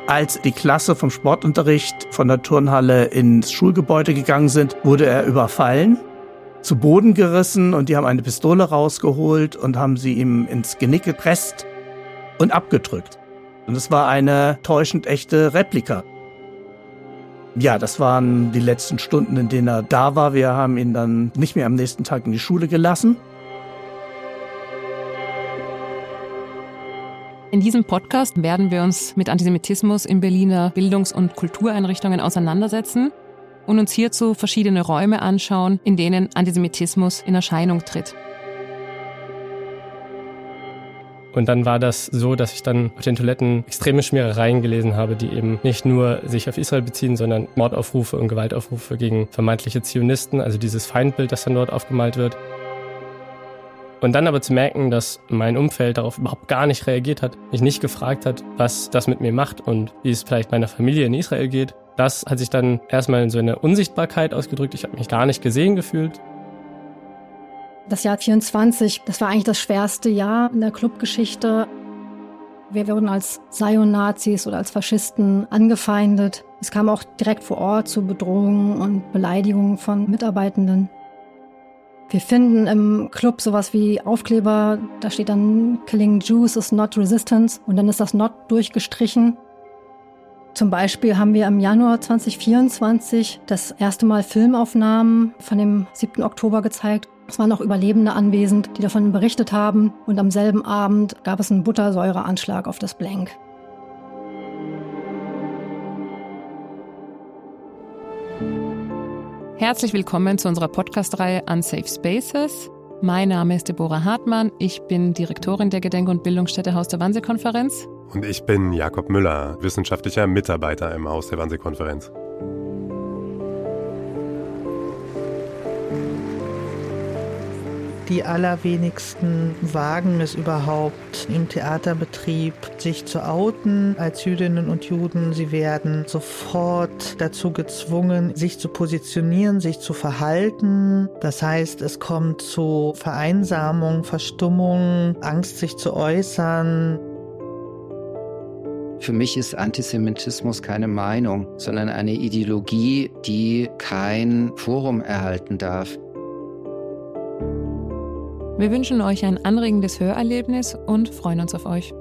Als die Klasse vom Sportunterricht von der Turnhalle ins Schulgebäude gegangen sind, wurde er überfallen, zu Boden gerissen und die haben eine Pistole rausgeholt und haben sie ihm ins Genick gepresst und abgedrückt. Und es war eine täuschend echte Replika. Ja, das waren die letzten Stunden, in denen er da war. Wir haben ihn dann nicht mehr am nächsten Tag in die Schule gelassen. In diesem Podcast werden wir uns mit Antisemitismus in Berliner Bildungs- und Kultureinrichtungen auseinandersetzen und uns hierzu verschiedene Räume anschauen, in denen Antisemitismus in Erscheinung tritt. Und dann war das so, dass ich dann auf den Toiletten extreme Schmierereien gelesen habe, die eben nicht nur sich auf Israel beziehen, sondern Mordaufrufe und Gewaltaufrufe gegen vermeintliche Zionisten, also dieses Feindbild, das dann dort aufgemalt wird. Und dann aber zu merken, dass mein Umfeld darauf überhaupt gar nicht reagiert hat, mich nicht gefragt hat, was das mit mir macht und wie es vielleicht meiner Familie in Israel geht. Das hat sich dann erstmal in so eine Unsichtbarkeit ausgedrückt. Ich habe mich gar nicht gesehen gefühlt. Das Jahr 24, das war eigentlich das schwerste Jahr in der Clubgeschichte. Wir wurden als Zion-Nazis oder als Faschisten angefeindet. Es kam auch direkt vor Ort zu Bedrohungen und Beleidigungen von Mitarbeitenden. Wir finden im Club sowas wie Aufkleber, da steht dann "Killing Jews is not resistance" und dann ist das "not" durchgestrichen. Zum Beispiel haben wir im Januar 2024 das erste Mal Filmaufnahmen von dem 7. Oktober gezeigt. Es waren auch Überlebende anwesend, die davon berichtet haben. Und am selben Abend gab es einen Buttersäureanschlag auf das Blank. Herzlich willkommen zu unserer Podcast-Reihe Unsafe Spaces. Mein Name ist Deborah Hartmann. Ich bin Direktorin der Gedenk- und Bildungsstätte Haus der Wannsee-Konferenz. Und ich bin Jakob Müller, wissenschaftlicher Mitarbeiter im Haus der Wannsee-Konferenz. Die allerwenigsten wagen es überhaupt im Theaterbetrieb, sich zu outen als Jüdinnen und Juden. Sie werden sofort dazu gezwungen, sich zu positionieren, sich zu verhalten. Das heißt, es kommt zu Vereinsamung, Verstummung, Angst, sich zu äußern. Für mich ist Antisemitismus keine Meinung, sondern eine Ideologie, die kein Forum erhalten darf. Wir wünschen euch ein anregendes Hörerlebnis und freuen uns auf euch.